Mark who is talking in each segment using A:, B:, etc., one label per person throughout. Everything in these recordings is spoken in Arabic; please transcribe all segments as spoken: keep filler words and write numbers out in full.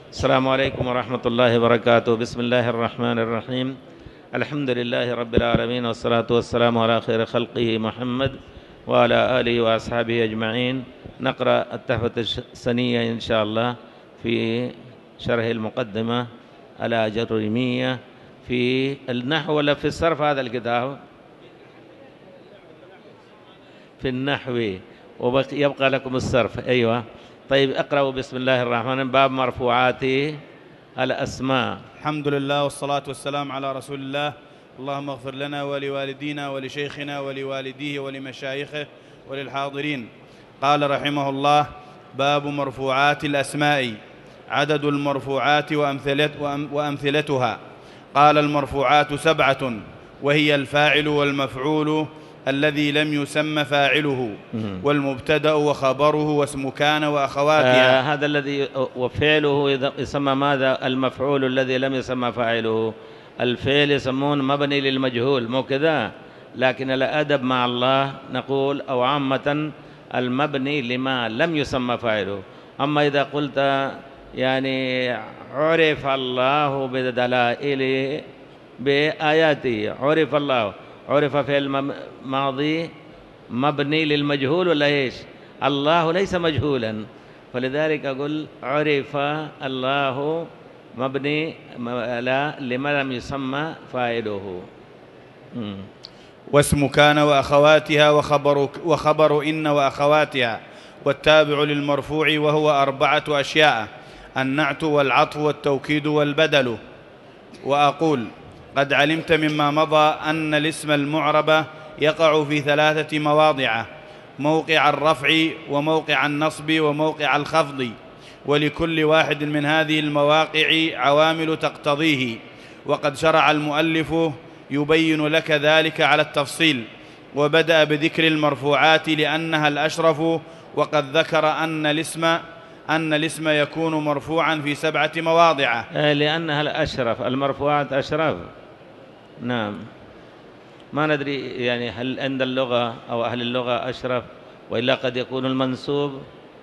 A: السلام عليكم ورحمة الله وبركاته. بسم الله الرحمن الرحيم. الحمد لله رب العالمين، والصلاة والسلام على خير خلقه محمد وعلى آله وأصحابه أجمعين. نقرأ التحفة السنية إن شاء الله في شرح المقدمة الآجرمية في النحو ولا في الصرف. هذا الكتاب في النحو ويبقى لكم الصرف. أيوة طيب اقرأوا. بسم الله الرحمن الرحيم. باب مرفوعات الأسماء.
B: الحمد لله والصلاة والسلام على رسول الله. اللهم اغفر لنا ولوالدينا ولشيخنا ولوالديه ولمشايخه وللحاضرين. قال رحمه الله: باب مرفوعات الأسماء. عدد المرفوعات وأمثلتها. قال: المرفوعات سبعة، وهي الفاعل والمفعول الذي لم يسمى فاعله، والمبتدأ وخبره واسم كان وأخواتها.
A: آه هذا الذي وفعله يسمى ماذا؟ المفعول الذي لم يسمى فاعله. الفعل يسمون مبني للمجهول، مو كذا؟ لكن الأدب مع الله نقول أو عامة المبني لما لم يسمى فاعله. أما إذا قلت يعني عرف الله بدلائله بآياته، عرف الله، عرف في الماضي مبني للمجهول ولا إيش؟ الله ليس مجهولا، فلذلك أقول عرف الله مبني لما لم يسمى فاعله.
B: واسم كان وأخواتها وخبر, وخبر إن وأخواتها. والتابع للمرفوع وهو أربعة أشياء: النعت والعطف والتوكيد والبدل. وأقول: قد علمت مما مضى أن الاسم المعرب يقع في ثلاثة مواضع: موقع الرفع وموقع النصب وموقع الخفض، ولكل واحد من هذه المواقع عوامل تقتضيه. وقد شرع المؤلف يبين لك ذلك على التفصيل، وبدأ بذكر المرفوعات لأنها الأشرف، وقد ذكر أن الاسم أن الاسم يكون مرفوعا في سبعة مواضع
A: لأنها الأشرف. المرفوعات أشرف. نعم، ما ندري يعني هل عند اللغة أو أهل اللغة أشرف، وإلا قد يكون المنسوب.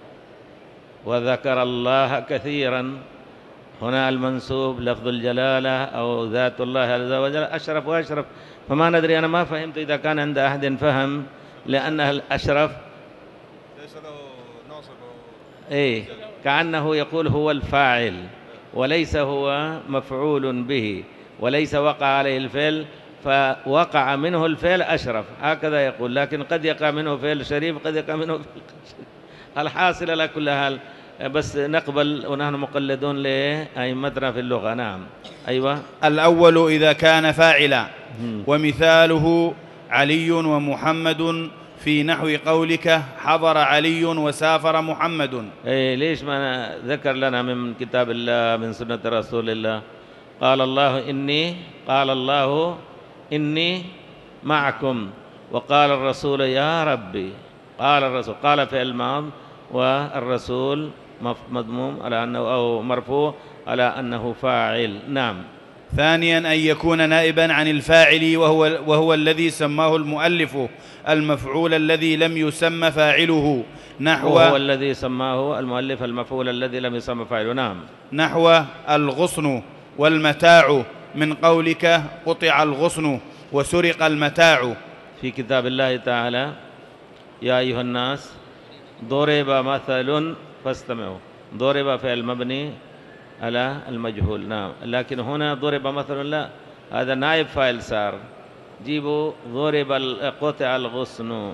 A: وذكر الله كثيرا هنا، المنسوب لفظ الجلالة أو ذات الله عز وجل أشرف وأشرف. فما ندري، أنا ما فهمت إذا كان عند أحد فهم لأنها الأشرف
C: ليس له ناصب.
A: إيه، كأنه يقول هو الفاعل وليس هو مفعول به، وليس وقع عليه الفعل فوقع منه الفعل أشرف، هكذا يقول. لكن قد يقع منه فعل شريف، قد يقع منه فعل شريف. الحاصل على كل حال بس نقبل ونحن مقلدون لأئمتنا في اللغة. نعم. أيوة.
B: الأول إذا كان فاعلا، ومثاله علي ومحمد في نحو قولك: حضر علي وسافر محمد.
A: إيه، ليش ما ذكر لنا من كتاب الله من سنة رسول الله؟ قال الله إني قال الله إني معكم، وقال الرسول يا ربي. قال الرسول، قال فعل ماض، والرسول مضموم على أنه أو مرفوع على أنه فاعل. نعم.
B: ثانيا أن يكون نائبا عن الفاعل، وهو, وهو الذي سماه المؤلف المفعول الذي لم يسمى فاعله، نحو
A: وهو الذي سماه المؤلف المفعول الذي لم يسمى فاعله. نعم.
B: نحو الغصن والمتاع من قولك: قطع الغصن وسرق المتاع.
A: في كتاب الله تعالى: يا أيها الناس ضرب مثل فاستمعوا. ضرب فعل مبني على المجهول. نعم. لكن هنا ضرب مثل لا، هذا نائب فاعل صار. جيبوا ضرب قطع الغصن.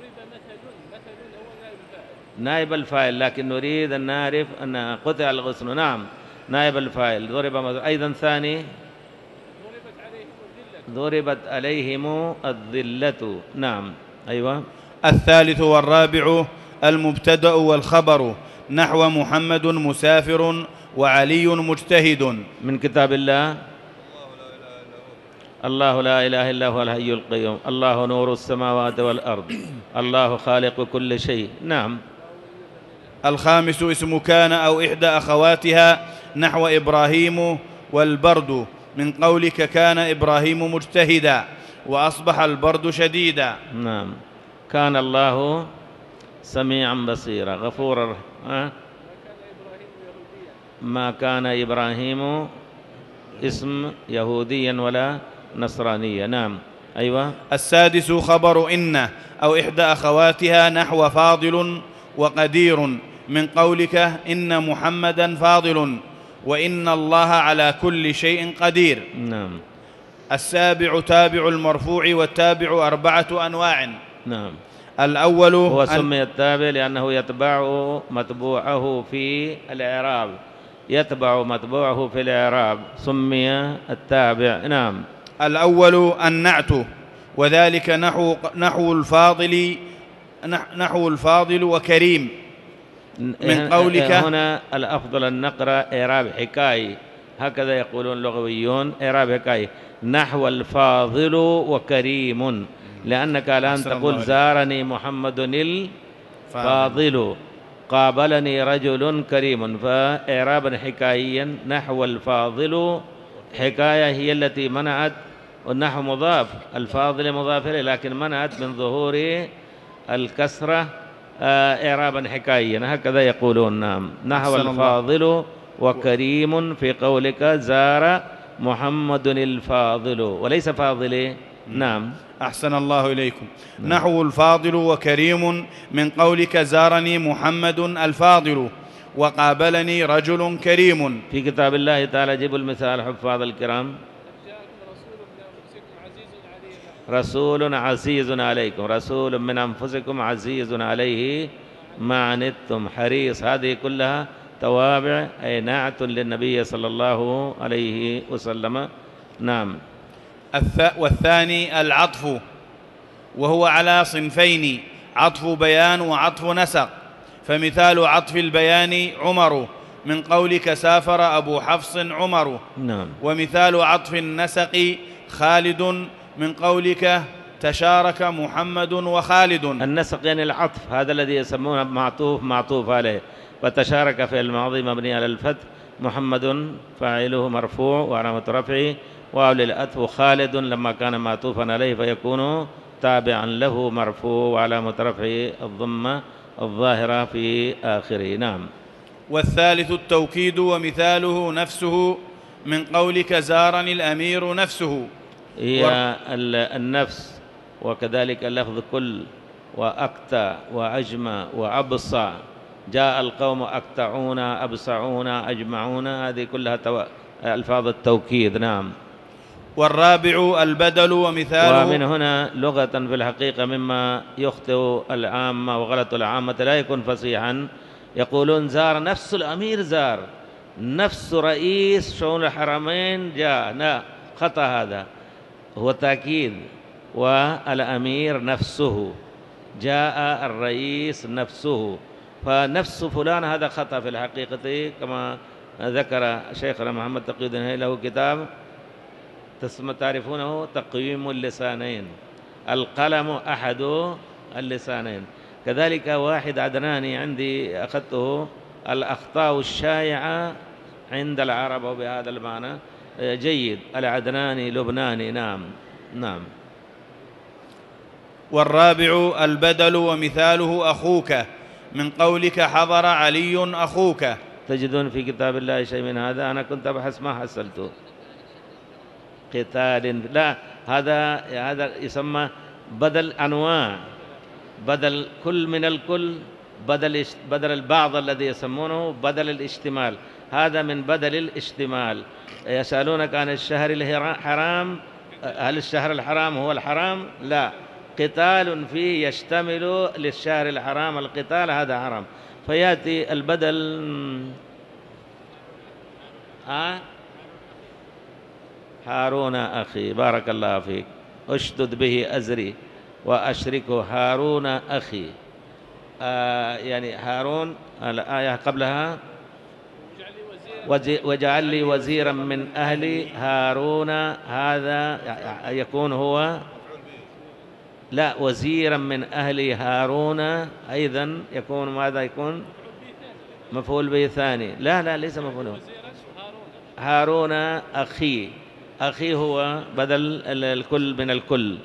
A: نائب الفاعل، لكن نريد أن نعرف أن قطع الغصن. نعم، نائب الفاعل. ضرب مثل. أيضا ثاني: ضربت عليهم الذلة. نعم. أيوة.
B: الثالث والرابع المبتدأ والخبر، نحو محمد مسافر وعلي مجتهد.
A: من كتاب الله: الله لا إله إلا هو الحي القيوم، الله نور السماوات والأرض، الله خالق كل شيء. نعم.
B: الخامس اسم كان أو إحدى أخواتها، نحو إبراهيم والبرد من قولك: كان إبراهيم مجتهدا وأصبح البرد شديدا.
A: نعم. كان الله سميعا بصيرا غفورا. أه؟ ما كان إبراهيم اسم يهوديا ولا نصرانيا. نعم. أيوة.
B: السادس خبر إن أو إحدى أخواتها نحو فاضل وقدير من قولك إن محمدا فاضل وإن الله على كل شيء قدير.
A: نعم.
B: السابع تابع المرفوع، والتابع أربعة أنواع.
A: نعم.
B: الأول
A: هو
B: أن
A: سمي التابع لأنه يتبع متبوعه في الإعراب، يتبع متبوعه في الإعراب سمي التابع. نعم.
B: الأول النعت، وذلك نحو نحو الفاضل نحو الفاضل وكريم من قولك.
A: هنا الأفضل أن نقرأ إعراب حكاية، هكذا يقولون اللغويون، إعراب حكاية نحو الفاضل وكريم، لأنك الآن تقول زارني محمد الفاضل، قابلني رجل كريم، فإعرابا حكايا نحو الفاضل حكاية هي التي منعت، والنحو مضاف، الفاضل مضاف إليه، لكن منعت من ظهور الكسرة إعرابا حكايا، هكذا يقولون. نعم. نحو الفاضل وكريم في قولك زار محمد الفاضل وليس فاضل. نعم.
B: أحسن الله إليكم. نحو الفاضل وكريم من قولك زارني محمد الفاضل وقابلني رجل كريم.
A: في كتاب الله تعالى جيبوا المثال حفاظ الكرام. رسول عزيز عليكم، رسول من أنفسكم عزيز عليه ما عنتم حريص، هذه كلها توابع أي نعت للنبي صلى الله عليه وسلم. نعم.
B: والثاني العطف، وهو على صنفين، عطف بيان وعطف نسق. فمثال عطف البيان عمر من قولك سافر أبو حفص عمر.
A: نعم.
B: ومثال عطف النسق خالد من قولك تشارك محمد وخالد.
A: النسق يعني العطف، هذا الذي يسمونه معطوف معطوف عليه. وتشارك في الماضي مبني على الفتح، محمد فاعله مرفوع وعلامة رفعه واو للعطف، خالد لما كان معطوفا عليه فيكون تابعا له مرفوع وعلامة رفعه الضمة الظاهرة في آخره. نعم.
B: والثالث التوكيد، ومثاله نفسه من قولك زارني الأمير نفسه،
A: هي النفس، وكذلك اللفظ كل وأكتع وأجمع وأبصع، جاء القوم أكتعون أبصعون أجمعون، هذه كلها ألفاظ التوكيد. نعم.
B: والرابع البدل، ومثاله.
A: ومن هنا لغة في الحقيقة مما يخطئ العامة وغلط العامة لا يكون فصيحا، يقولون زار نفس الأمير، زار نفس رئيس شؤون الحرمين جاء، لا، خطأ، هذا هو تأكيد. والأمير نفسه، جاء الرئيس نفسه، فنفس فلان هذا خطأ في الحقيقة، كما ذكر شيخنا محمد تقي الدين له كتاب تسمى تعرفونه تقويم اللسانين، القلم أحد اللسانين. كذلك واحد عدناني عندي أخذته، الأخطاء الشائعة عند العرب وبهذا المعنى جيد، العدناني لبناني. نعم. نعم.
B: والرابع البدل، ومثاله أخوك من قولك حضر علي أخوك.
A: تجدون في كتاب الله شيء من هذا؟ أنا كنت أبحث ما حصلته. قتال، لا، هذا هذا يسمى بدل أنواع، بدل كل من الكل، بدل بدل البعض الذي يسمونه بدل الاشتمال، هذا من بدل الاشتمال. يسألونك عن الشهر الحرام، هل الشهر الحرام هو الحرام؟ لا، قتال فيه يشتمل للشهر الحرام القتال، هذا حرام، فيأتي البدل. ها هارون أخي، بارك الله فيك، أشدد به أزري وأشركه هارون أخي. آه يعني هارون، الآية قبلها واجعل لي وزيرا من أهلي هارون، هذا يكون هو، لا، وزيرا من أهلي هارون أيضا يكون ماذا؟ يكون مفعول به ثاني. لا لا ليس مفعول به، هارون أخي، أخي هو بدل الكل من الكل.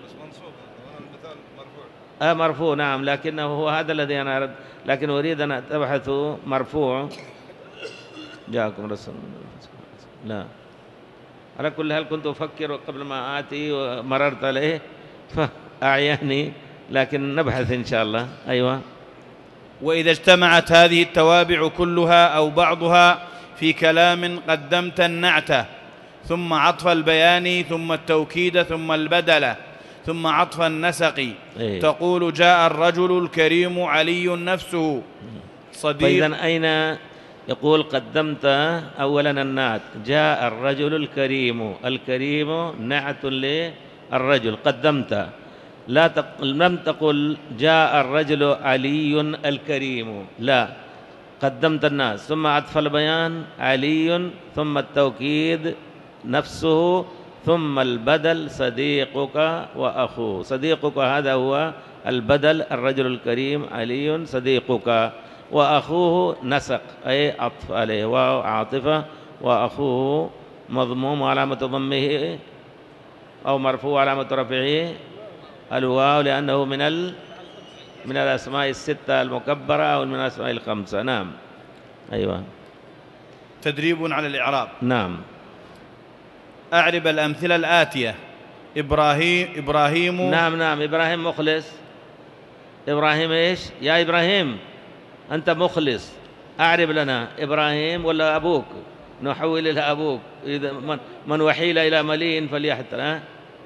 A: آه مرفوع، نعم، لكنه هو هذا الذي أنا أرد، لكن أريد أن أبحث مرفوع جاءكم رسول من أنفسكم. لا، على كل حال كنت أفكر قبل ما آتي ومررت عليه فأعياني، لكن نبحث إن شاء الله. أيوة.
B: وإذا اجتمعت هذه التوابع كلها أو بعضها في كلام قدمت النعت ثم عطف البيان ثم التوكيد ثم البدل ثم عطف النسق،
A: إيه؟
B: تقول جاء الرجل الكريم علي نفسه صديق.
A: فإذا أين يقول قدمت أولا النعت؟ جاء الرجل الكريم، الكريم نعت للرجل قدمت، لا تق... لم تقل جاء الرجل علي الكريم، لا، قدمت الناس ثم عطف البيان علي ثم التوكيد نفسه ثم البدل صديقك وأخوه. صديقك هذا هو البدل، الرجل الكريم علي صديقك، وأخوه نسق أي عطف عليه، وعاطفة، وأخوه مضموم علامة ضمه أو مرفوع علامة رفعه الواو، لأنه من ال من الأسماء الستة المكبرة أو من الأسماء الخمسة. نعم. أيوة.
B: تدريب على الإعراب.
A: نعم.
B: أعرب الأمثلة الآتية. إبراهيم إبراهيم
A: نعم نعم إبراهيم مخلص. إبراهيم إيش؟ يا إبراهيم أنت مخلص، أعرب لنا إبراهيم ولا أبوك؟ نحول إلى أبوك، إذا من, من وحيل إلى مليء فليحتل. ها؟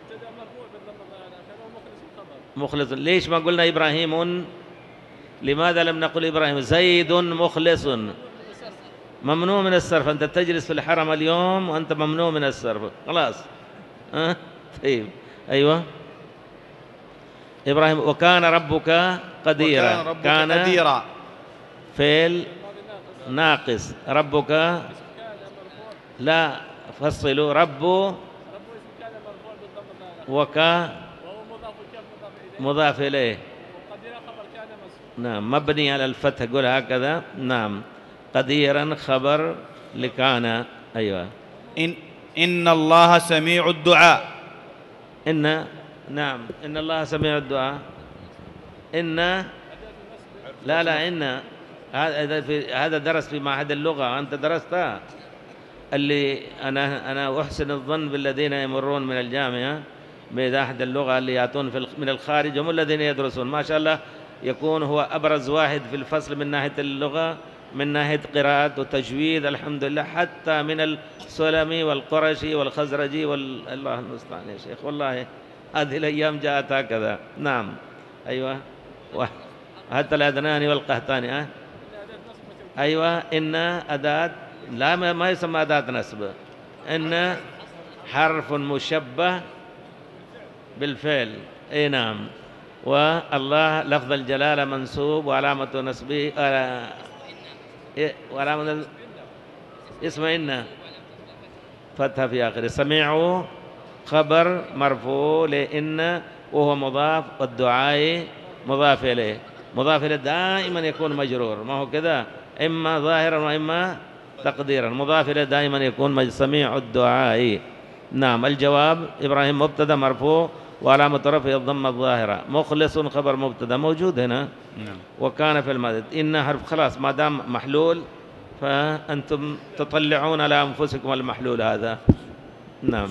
A: مخلص. ليش ما قلنا إبراهيم؟ لماذا لم نقل إبراهيم؟ زيد مخلص، ممنوع من الصرف. أنت تجلس في الحرم اليوم وأنت ممنوع من الصرف، خلاص. أه؟ طيب. أيوة. إبراهيم وكان ربك قديرا.
B: وكان ربك
A: كان
B: قديرا
A: فعل ناقص، ربك لا، فصلوا رب وكا مضاف إليه. نعم مبني على الفتح، قول هكذا. نعم قديرا خبر لكان. أيوة.
B: إن, إن الله سميع الدعاء.
A: إن نعم إن الله سميع الدعاء. إن لا لا إن هذا في هذا درس في معهد اللغة، أنت درستها. اللي أنا أنا أحسن الظن بالذين يمرون من الجامعة بمعهد اللغة اللي يأتون في من الخارج، هم الذين يدرسون ما شاء الله، يكون هو أبرز واحد في الفصل من ناحية اللغة، من ناحية قراءة وتجويد الحمد لله، حتى من السلمي والقرشي والخزرجي وال... الله المستعان يا شيخ، والله هذه الأيام جاءت هكذا. نعم. أيوة. حتى الأدناني والقهطاني. أه؟ أيوة. إن أداة لا ما يسمى أداة نسب، إن حرف مشبه بالفعل. أي نعم. والله لفظ الجلالة منسوب وعلامة نسبه آه وعلامة اسم إن فتحة في آخره. سميع خبر مرفوع لإن وهو مضاف، والدعاء مضاف إليه. مضاف إليه دائما يكون مجرور، ما هو كذا، إما ظاهرا وإما تقديرا. مضاف إليه دائما يكون سميع الدعاء. نعم. الجواب إبراهيم مبتدا مرفوع وعلامة رفعه الضمة الظاهرة، مخلص خبر مبتدا موجود هنا.
B: نعم.
A: وكان في المدد. إن حرف خلاص ما دام محلول فأنتم تطلعون على أنفسكم المحلول هذا. نعم.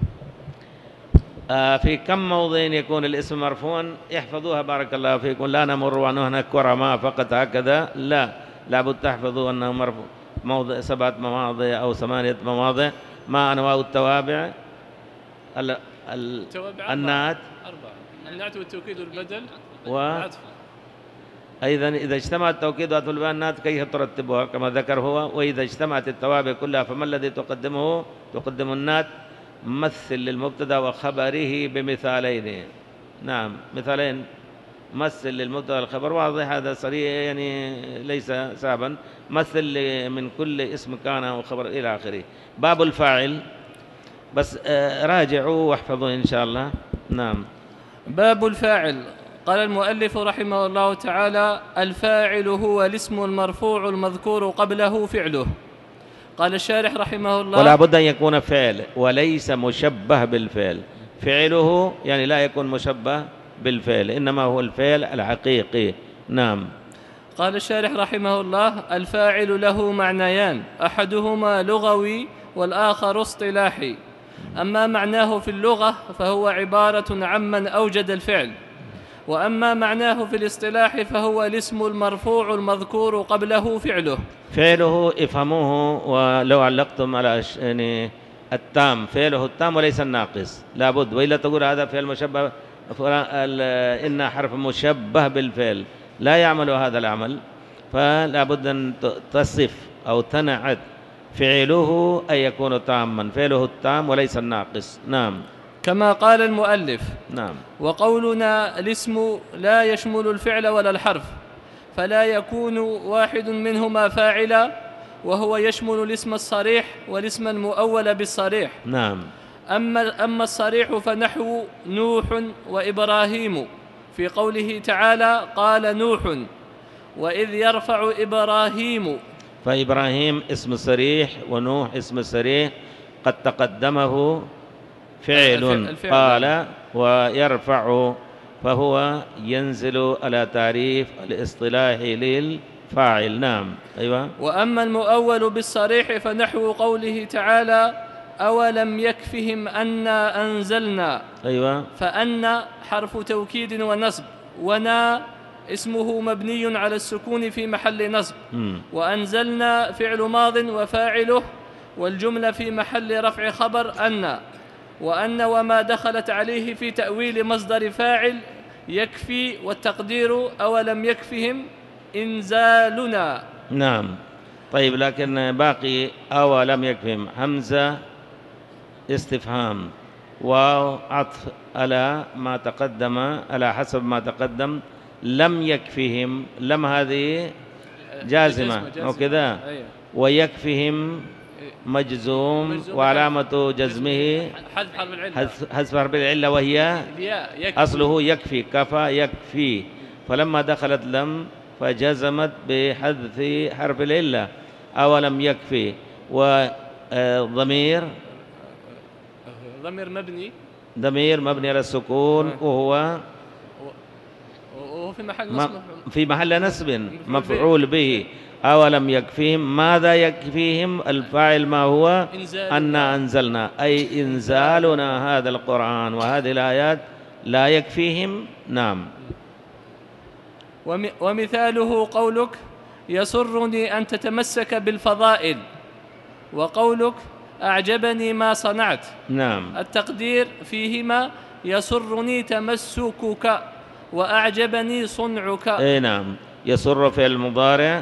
A: آه في كم موضع يكون الاسم مرفوعا؟ احفظوها بارك الله فيكم، لا نمر عنه كرماء فقط هكذا، لا، لابد تحفظوا أنه مرفوع موضع سبعة مواضع أو ثمانية مواضع. ما أنواع التوابع؟ ال ال النعت
D: أربعة، النعت والتوكيد والبدل
A: والعطف. أيضا إذا اجتمع التوكيد والعطف والنعت كيف ترتبها كما ذكر هو؟ وإذا اجتمعت التوابع كلها فما الذي تقدمه؟ تقدم النعت مثل للمبتدا وخبره بمثالين. نعم مثالين، مثل للمبتدا والخبر، واضح هذا صريح يعني ليس صعبا. مثل من كل اسم كان وخبر إلى آخره. باب الفاعل بس راجعوا واحفظوا إن شاء الله. نعم.
D: باب الفاعل. قال المؤلف رحمه الله تعالى: الفاعل هو الاسم المرفوع المذكور قبله فعله. قال الشارح رحمه الله:
A: ولا بد أن يكون فعل وليس مشبه بالفعل. فعله يعني لا يكون مشبه بالفعل، إنما هو الفعل الحقيقي. نعم.
D: قال الشارح رحمه الله: الفاعل له معنيان، أحدهما لغوي والآخر اصطلاحي. أما معناه في اللغة فهو عبارة عمن أوجد الفعل، وأما معناه في الاصطلاح فهو الاسم المرفوع المذكور قبله فعله.
A: فعله افهموه، ولو علقتم على يعني التام، فعله التام وليس الناقص لابد، وإلا تقول هذا فعل مشبه، إن حرف مشبه بالفعل لا يعمل هذا العمل، فلا بد أن تصف أو تنعت فعله أن يكون تاما، فعله التام وليس الناقص. نعم.
D: كما قال المؤلف:
A: نعم.
D: وقولنا الاسم لا يشمل الفعل ولا الحرف، فلا يكون واحد منهما فاعلا، وهو يشمل الاسم الصريح والاسم المؤول بالصريح.
A: نعم.
D: أما, أما الصريح فنحو نوح وإبراهيم في قوله تعالى: قال نوح وإذ يرفع إبراهيم.
A: فإبراهيم اسم صريح ونوح اسم صريح قد تقدمه فعل قال ويرفع، فهو ينزل على تعريف الاصطلاح للفاعل. نعم. أيوة.
D: وأما المؤول بالصريح فنحو قوله تعالى: أولم يكفهم أنا أنزلنا.
A: أيوة.
D: فأن حرف توكيد ونصب، ونا اسمه مبني على السكون في محل نصب، م. وأنزلنا فعل ماض وفاعله، والجملة في محل رفع خبر أن، وأن وما دخلت عليه في تأويل مصدر فاعل يكفي، والتقدير أولم يكفهم إنزالنا.
A: نعم. طيب، لكن باقي أولم يكفهم همزة استفهام واو عطف على ما تقدم، على حسب ما تقدم. لم يكفهم، لم هذه جازمة أو كذا، ويكفهم مجزوم وعلامة جزمه حذف حرف العلة وهي أصله يكفي، كفى يكفي، فلما دخلت لم فجزمت بحذف حرف العلة. أولم يكفي. وضمير
D: ضمير مبني
A: ضمير مبني على السكون، وهو
D: وهو في محل نصب
A: في محل نصب مفعول به. أولم يكفيهم، ماذا يكفيهم؟ الفاعل ما هو؟ أنا أنزلنا، أي إنزالنا هذا القرآن وهذه الآيات لا يكفيهم. نعم.
D: ومثاله قولك: يسرني أن تتمسك بالفضائل، وقولك: أعجبني ما صنعت.
A: نعم.
D: التقدير فيهما: يسرني تمسكك وأعجبني صنعك.
A: أي نعم. يسر في المضارع،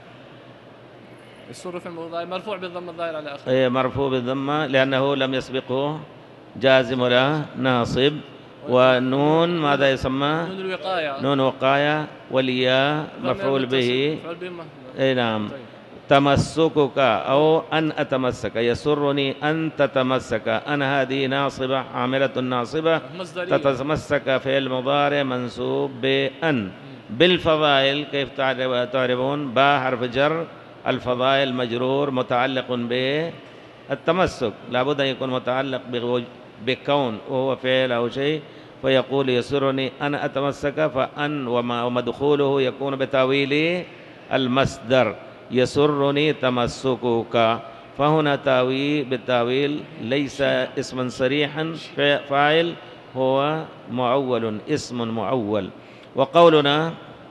D: يسر في المضارع مرفوع بالضمة الظاهرة على آخره.
A: أي مرفوع بالضمة لأنه لم يسبقه جازم ولا ناصب. والنون ماذا يسمى؟
D: نون الوقاية،
A: نون وقاية. والياء مفعول به. أي نعم. تمسكك أو أن أتمسك، يسرني أن تتمسك، أن هذه ناصبة عاملة ناصبة، تتمسك في المضارع منصوب بأن. بالفضائل كيف تعرفون؟ با حرف جر، الفضائل مجرور متعلق بالتمسك، لابد أن يكون متعلق بكون وهو فعل أو شيء، فيقول يسرني أن أتمسك، فأن ومدخوله يكون بتاويل المصدر، يسرني تمسكك. فهنا تاويل بالتاويل ليس اسما صريحا فاعل، هو معول، اسم معول. وقولنا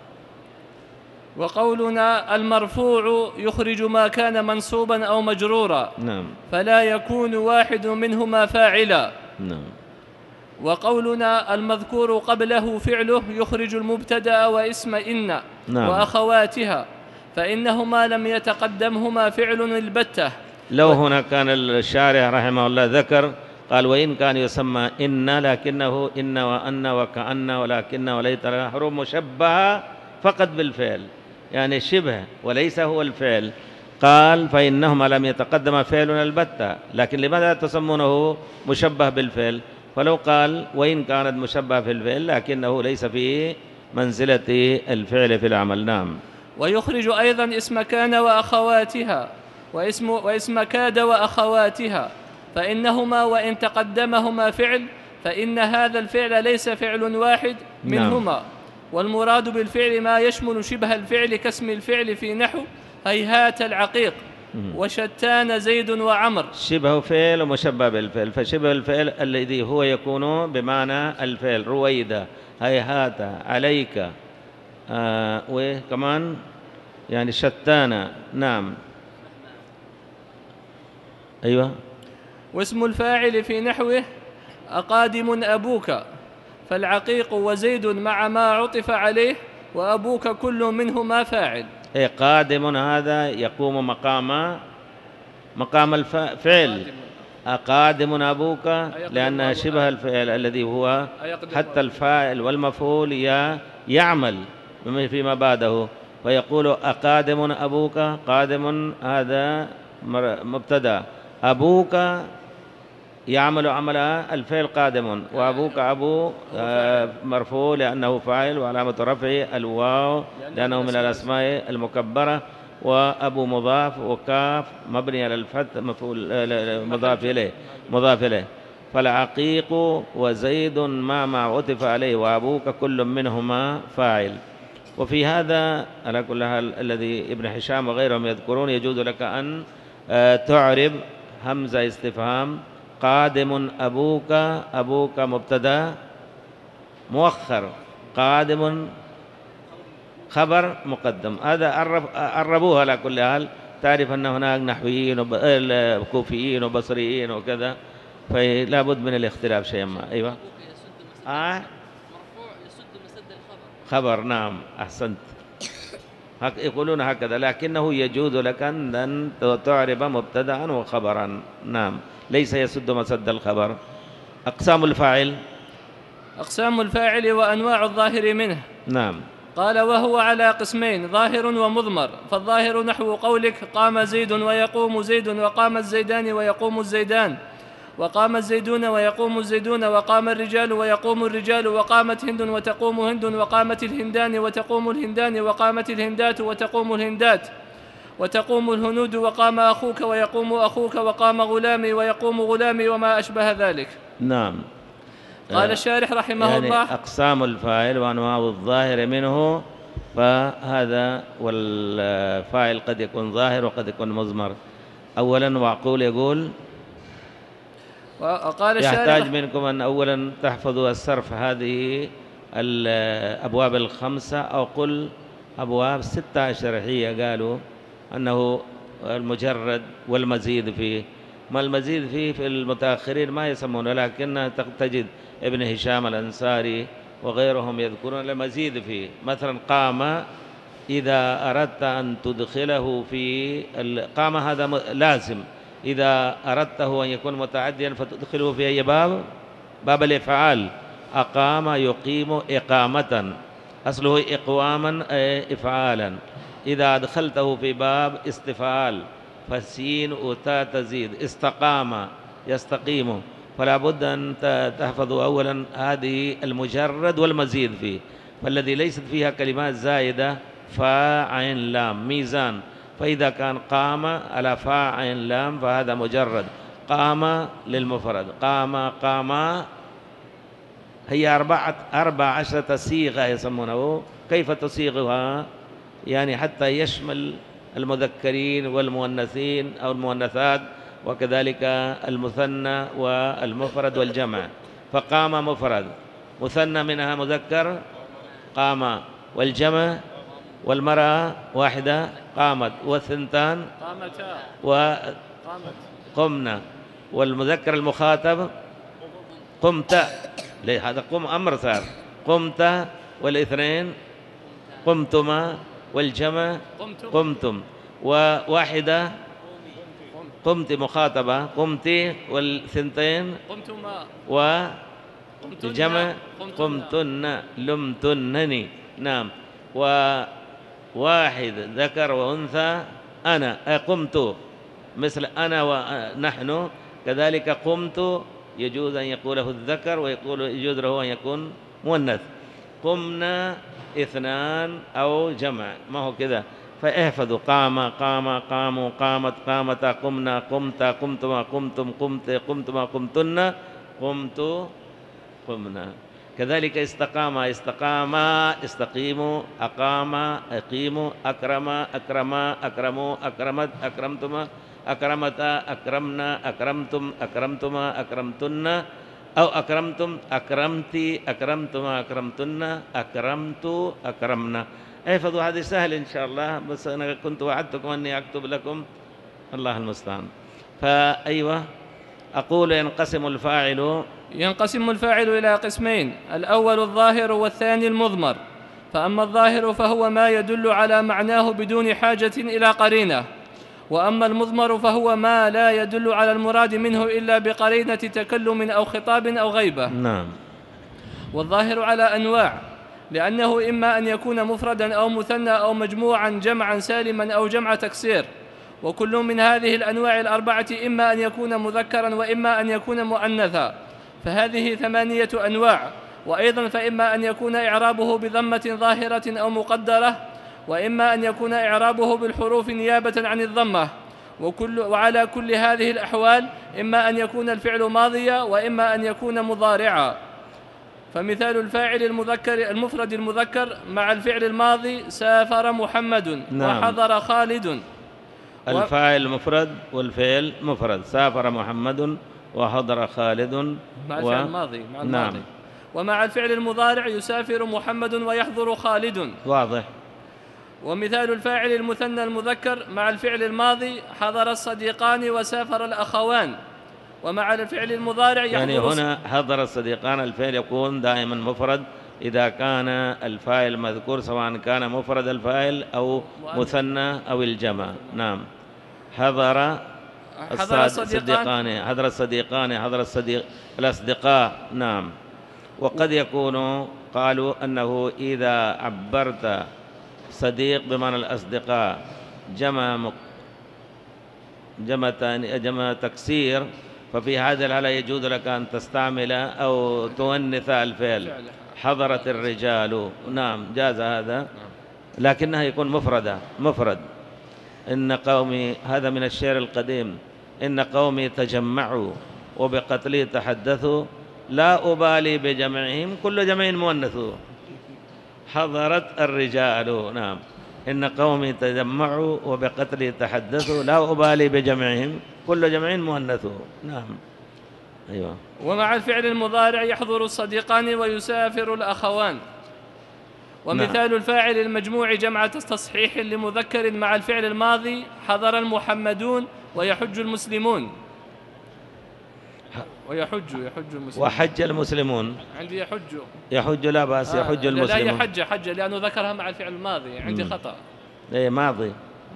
D: وقولنا المرفوع يخرج ما كان منصوبا أو مجرورا.
A: نعم.
D: فلا يكون واحد منهما فاعلا.
A: نعم.
D: وقولنا المذكور قبله فعله يخرج المبتدأ واسم إن. نعم. وأخواتها، فإنهما لم يتقدمهما فعل البتة.
A: لو هنا كان الشارع رحمه الله ذكر قال: وإن كان يسمى إن، لكنه إن وأن وكأن ولكن وليت حروف مشبهة فقط بالفعل، يعني شبه وليس هو الفعل. قال: فإنهما لم يتقدم فعل البتة، لكن لماذا تسمونه مشبه بالفعل؟ فلو قال: وإن كانت مشبه في الفعل لكنه ليس في منزلة الفعل في العمل. نعم.
D: ويخرج أيضا اسم كان وأخواتها واسم, واسم كاد وأخواتها، فإنهما وإن تقدمهما فعل فإن هذا الفعل ليس فعل واحد منهما. نعم. والمراد بالفعل ما يشمل شبه الفعل كاسم الفعل في نحو هيهات العقيق وشتان زيد وعمر.
A: شبه فعل ومشبه بالفعل، فشبه الفعل الذي هو يكون بمعنى الفعل، رويدة، هيهات، عليك، آه وكمان يعني شتان. نعم أيوة.
D: واسم الفاعل في نحوه أقادم أبوك، فالعقيق وزيد مع ما عطف عليه وأبوك كل منهما فاعل.
A: إيه قادم هذا يقوم مقام مقام الفعل. أقادم أبوك لأنها شبه الفعل الذي هو حتى الفاعل والمفعول يعمل فيما بعده، فيقول أقادم أبوك، قادم هذا مبتدأ، أبوك يعمل عمل الفعل قادم، وأبوك أبو مرفوع لأنه فاعل وعلامة رفعه الواو لأنه من الأسماء المكبرة، وأبو مضاف، وكاف مبني على الفتح مفعول مضاف إليه مضاف إليه. فالعقيق وزيد ما ما عطف عليه وأبوك كل منهما فاعل. وفي هذا على كل حال الذي ابن هشام وغيرهم يذكرون يجوز لك أن تعرب همزة استفهام قادم أبوك، أبوك مبتدأ مؤخر، قادم خبر مقدم. هذا عربوها على كل حال، تعرف أن هناك نحويين وكوفيين وبصريين وكذا، فلا بد من الاختلاف شيئا ما. أيوة آه خبر. نعم أحسنت، يقولون هكذا، لكنه يجوز لك أن تعرب مبتدأ وخبرا. نعم ليس يسد مسد الخبر. أقسام الفاعل.
D: أقسام الفاعل وأنواع الظاهر منه.
A: نعم.
D: قال وهو على قسمين، ظاهر ومضمر. فالظاهر نحو قولك قام زيد ويقوم زيد، وقام الزيدان ويقوم الزيدان، وقام الزيدون ويقوم الزيدون، وقام الرجال ويقوم الرجال، وقامت هند وتقوم هند، وقامت الهندان وتقوم الهندان، وقامت الهندات وتقوم الهندات، وتقوم الهنود، وقام أخوك ويقوم أخوك، وقام غلامي ويقوم غلامي، وما أشبه ذلك.
A: نعم.
D: قال الشارح رحمه
A: يعني
D: الله
A: أقسام الفاعل وأنواع الظاهر منه، فهذا والفاعل قد يكون ظاهر وقد يكون مضمر. أولا معقول يقول
D: وقال
A: يحتاج منكم أن أولا تحفظوا الصرف، هذه الأبواب الخمسة أو قل أبواب ستة عشر هي قالوا أنه المجرد والمزيد فيه. ما المزيد فيه في المتأخرين ما يسمونه، لكن تجد ابن هشام الأنصاري وغيرهم يذكرون المزيد فيه. مثلا قام إذا أردت أن تدخله في قام هذا لازم، إذا أردته أن يكون متعديا فتدخله في أي باب؟ باب الإفعال. أقام يقيم إقامة، أصله إقواما إفعالا. إذا أدخلته في باب استفعال فالسين وتاء تزيد، استقام يستقيم. فلا بد أن تحفظوا أولا هذه المجرد والمزيد فيه، فالذي ليست فيها كلمات زائدة فاء عين لام ميزان، فإذا كان قام على فاء عين لام فهذا مجرد. قام للمفرد، قام قام هي أربعة أربع عشرة صيغة يسمونه. كيف تصيغها؟ يعني حتى يشمل المذكرين والمؤنثين أو المؤنثات، وكذلك المثنى والمفرد والجمع. فقام مفرد، مثنى منها مذكر قام، والجمع والمرأة واحدة قامت، والثنتان
D: قامتا
A: وقمنا، والمذكر المخاطب قمت. ليه هذا قم أمر صار، قمت، والاثنين قمتما، والجمع قمتم، وواحدة قمت مخاطبة قمت، والثنتين
D: قمتما،
A: والجمع قمتن لمتنني. نعم. وواحد ذكر وأنثى أنا قمت، مثل أنا ونحن، كذلك قمت يجوز أن يقوله الذكر ويقول يجوز له أن يكون مؤنث. قمنا اثنان أو جمع، ما هو كذا. فاحفظوا قام قام قاموا قامت قامتا قمنا قمتا قمتما قمتم قمت قمتما قمتن قمت قمنا. كذلك استقام، استقاما، استقيموا، أقام، أقيموا، أكرم، أكرما، أكرموا، أكرمت، أكرمتما، أكرمتا، أكرمنا، أكرمتم، أكرمتما، أكرمتن، أو أكرمتم، أكرمتي، أكرمتما، أكرمتن، أكرمت، أكرمنا. احفظوا هذه سهل إن شاء الله، بس أنا كنت وعدتكم أني أكتب لكم، الله المستعان. فأيوة، أقول ينقسم الفاعل
D: ينقسم الفاعل إلى قسمين: الأول الظاهر والثاني المضمر. فأما الظاهر فهو ما يدل على معناه بدون حاجة إلى قرينة، وأما المضمر فهو ما لا يدل على المراد منه إلا بقرينة تكلم أو خطاب أو غيبة.
A: نعم.
D: والظاهر على أنواع، لأنه إما أن يكون مفردا أو مثنى أو مجموعا جمعا سالما أو جمع تكسير، وكل من هذه الأنواع الأربعة إما أن يكون مذكرا وإما أن يكون مؤنثا، فهذه ثمانية أنواع. وأيضا فإما أن يكون إعرابه بضمة ظاهرة أو مقدرة، وإما أن يكون إعرابه بالحروف نيابة عن الضمة. وكل وعلى كل هذه الأحوال إما أن يكون الفعل ماضيا وإما أن يكون مضارعا. فمثال الفاعل المذكر المفرد المذكر مع الفعل الماضي: سافر محمد. نعم. وحضر خالد.
A: الفاعل مفرد والفعل مفرد: سافر محمد وحضر خالد.
D: مع الفعل و... الماضي مع الماضي. نعم. ومع الفعل المضارع: يسافر محمد ويحضر خالد.
A: واضح.
D: ومثال الفاعل المثنى المذكر مع الفعل الماضي: حضر الصديقان وسافر الأخوان. ومع الفعل المضارع يحضر
A: يعني هنا حضر الصديقان الفعل يكون دائما مفرد إذا كان الفاعل مذكور، سواء كان مفرد الفاعل أو مثنى أو الجمع. نعم. حضر الصديقان، حضر الصديقان، حضر الصديق الأصدقاء. نعم. وقد يكون قالوا أنه إذا عبرت صديق بمعنى الأصدقاء جمع مك... جمع, جمع تكسير، ففي هذا الحالة يجوز لك أن تستعمل أو تؤنث الفعل: حضرت الرجال. نعم، جاز هذا، لكنها يكون مفردة مفرد. إن قومي، هذا من الشعر القديم: إن قومي تجمعوا وبقتلي تحدثوا، لا أبالي بجمعهم كل جمع مؤنث. حضرت الرجال. نعم. إن قومي تجمعوا وبقتلي تحدثوا، لا أبالي بجمعهم كل جمع مؤنث. نعم. أيوة.
D: ومع الفعل المضارع: يحضر الصديقان ويسافر الأخوان. ومثال نعم. الفاعل المجموع جمع تصحيح لمذكر مع الفعل الماضي: حضر المحمدون ويحج المسلمون. ويحج يحج المسلمون
A: وحج المسلمون.
D: عندي يحج
A: يحج لا بأس.
D: آه
A: يحج المسلمون.
D: لا، يحج حج لأنه ذكرها مع الفعل الماضي. عندي
A: مم.
D: خطأ.
A: اي ماضي.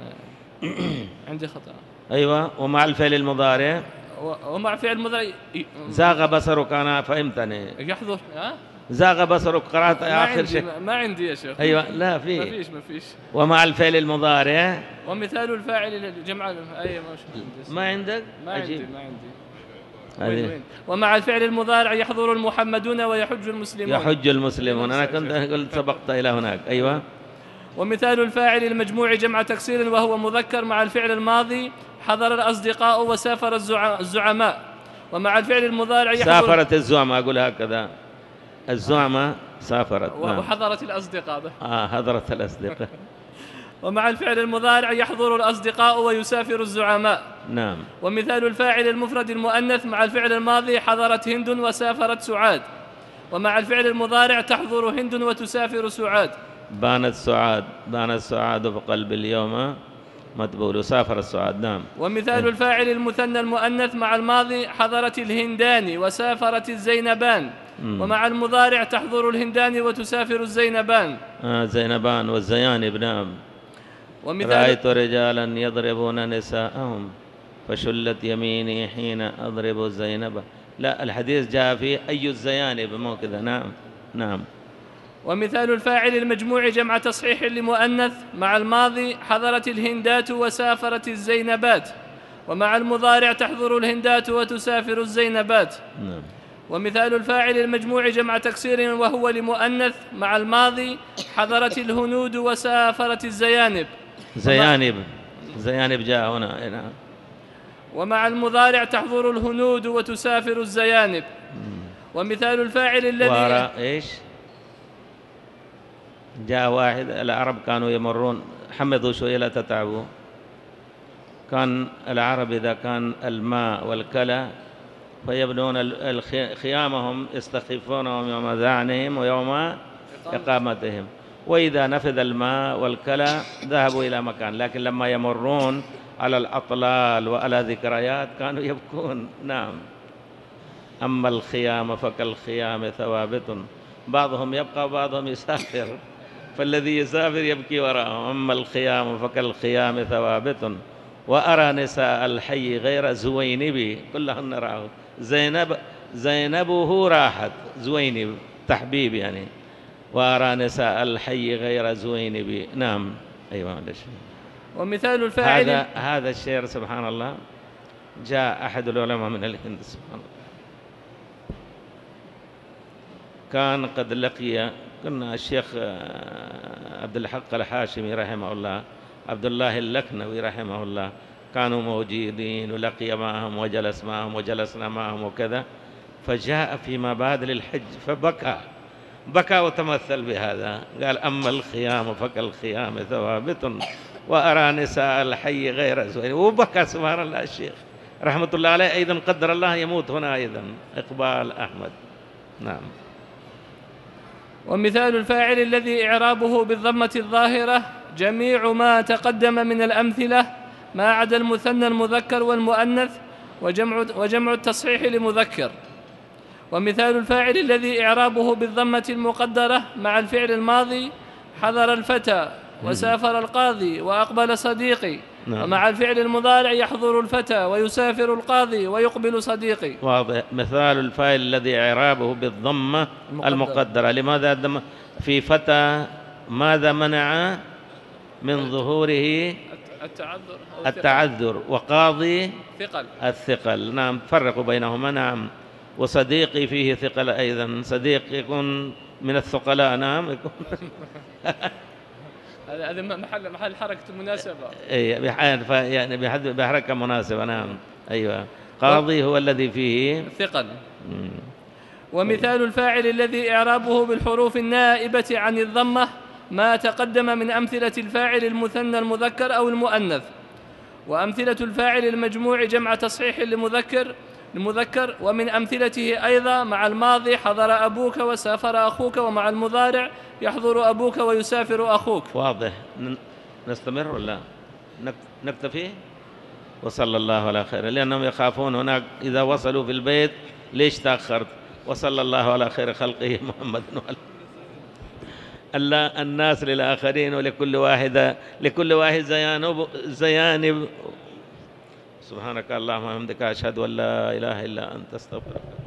D: عندي خطأ.
A: أيوة. ومع الفعل المضارع:
D: ومع فعل المضارع:
A: زاغ بصرك. أنا فهمتني.
D: يحضر. ها؟
A: زاغ بصرك قرأت آخر شيء.
D: ما عندي يا شيخ.
A: أيوة. لا في.
D: ما فيش ما فيش.
A: ومع الفعل المضارع:
D: ومثال الفاعل جمع. أي
A: ما عندك؟
D: ما عندي ما عندي.
A: وين وين؟
D: ومع الفعل المضارع: يحضر المحمدون ويحج المسلمون.
A: يحج المسلمون. أنا كنت قلت سبقت إلى هناك. أيوة.
D: ومثال الفاعل المجموع جمع تكسير وهو مذكر مع الفعل الماضي: حضر الأصدقاء وسافر الزعماء. ومع الفعل المضارع:
A: سافرت الزعماء. أقول هكذا: الزعماء سافرت.
D: وحضرت الأصدقاء.
A: آه حضرت الأصدقاء.
D: ومع الفعل المضارع: يحضر الأصدقاء ويسافر الزعماء.
A: نعم.
D: ومثال الفاعل المفرد المؤنث مع الفعل الماضي: حضرت هند وسافرت سعاد. ومع الفعل المضارع: تحضر هند وتسافر سعاد.
A: بانت سعاد، بانت سعاد بقلب اليوم مدبول. سافر السعاد. نعم.
D: ومثال الفاعل المثنى المؤنث مع الماضي: حضرت الهندان وسافرت الزينبان. مم. ومع المضارع: تحضر الهندان وتسافر الزينبان.
A: آه زينبان والزيانب. نعم. رأيت رجالا يضربون نساءهم فشلت يميني حين أضرب زينب. لا، الحديث جاء فيه أي الزيانب، مو كذا. نعم. نعم.
D: ومثال الفاعل المجموع جمع تصحيح لمؤنث مع الماضي: حضرت الهندات وسافرت الزينبات. ومع المضارع: تحضر الهندات وتسافر الزينبات.
A: نعم.
D: ومثال الفاعل المجموع جمع تكسير وهو لمؤنث مع الماضي: حضرت الهنود وسافرت الزيانب.
A: زيانب. زيانب جاء هنا. نعم.
D: ومع المضارع: تحضر الهنود وتسافر الزيانب. ومثال الفاعل الذي
A: وراء إيش؟ جاء واحد، العرب كانوا يمرون، حمضوا شوية لا تتعبوا. كان العرب إذا كان الماء والكلى فيبنون خيامهم يستخفونهم يوم ذعنهم ويوم إقامتهم، وإذا نفذ الماء والكلى ذهبوا إلى مكان، لكن لما يمرون على الأطلال وعلى ذكريات كانوا يبكون. نعم. أما الخيام فكالخيام ثوابت، بعضهم يبقى وبعضهم يسافر، فالذي يسافر يبكي وراءه. أما الخيام فكالخيام ثوابت، وأرى نساء الحي غير زوينبي، كلهن رأوا. زينب زينبه راحت، زوينب تحبيب يعني. وأرى نساء الحي غير زوينبي. نعم. أيوة.
D: ومثال الفاعل
A: هذا هذا الشعر سبحان الله جاء أحد العلماء من الهند سبحان الله، كان قد لقي، كنا الشيخ عبد الحق الحاشمي رحمه الله، عبد الله اللكنوي رحمه الله، كانوا موجودين ولقي معهم وجلس معهم وجلسنا معهم وكذا، فجاء فيما بعد للحج فبكى بكى وتمثل بهذا، قال أما الخيام فكالخيام ثوابت، وأرى نساء الحي غير زوين، وبكى سبحان الله الشيخ رحمة الله عليه. أيضا قدر الله يموت هنا أيضا، إقبال أحمد. نعم.
D: ومثال الفاعل الذي إعرابه بالضمة الظاهرة جميع ما تقدم من الأمثلة ما عدا المثنى المذكر والمؤنث وجمع, وجمع التصحيح لمذكر. ومثال الفاعل الذي إعرابه بالضمة المقدرة مع الفعل الماضي حضر الفتى وسافر القاضي وأقبل صديقي. نعم. ومع الفعل المضارع يحضر الفتى ويسافر القاضي ويقبل صديقي.
A: واضح. مثال الفاعل الذي إعرابه بالضمة المقدرة, المقدرة. لماذا الضمة في فتى؟ ماذا منع من ظهوره؟
D: التعذر
A: التعذر. وقاضي
D: ثقل
A: الثقل. نعم. فرقوا بينهما. نعم. وصديقي فيه ثقل أيضا، صديق يكون من الثقلاء. نعم. يكون
D: هذا محل محل حركة مناسبة.
A: أي يعني بحركة مناسبة. نعم. أيوة. قاضي هو الذي فيه
D: ثقل. ومثال الفاعل الذي إعرابه بالحروف النائبة عن الضمة ما تقدم من أمثلة الفاعل المثنى المذكر أو المؤنث. وأمثلة الفاعل المجموع جمع تصحيح لمذكر المذكر. ومن أمثلته أيضا مع الماضي حضر أبوك وسافر أخوك، ومع المضارع يحضر أبوك ويسافر أخوك.
A: واضح. نستمر ولا نكتفي؟ وصلى الله على خير، لأنهم يخافون هناك إذا وصلوا في البيت ليش تأخرت. وصلى الله على خير خلقه محمد ألا الناس للآخرين، ولكل واحد لكل واحد زيانب زيانب. سبحانك اللهم وبحمدك أشهد أن لا إله إلا أنت أستغفرك.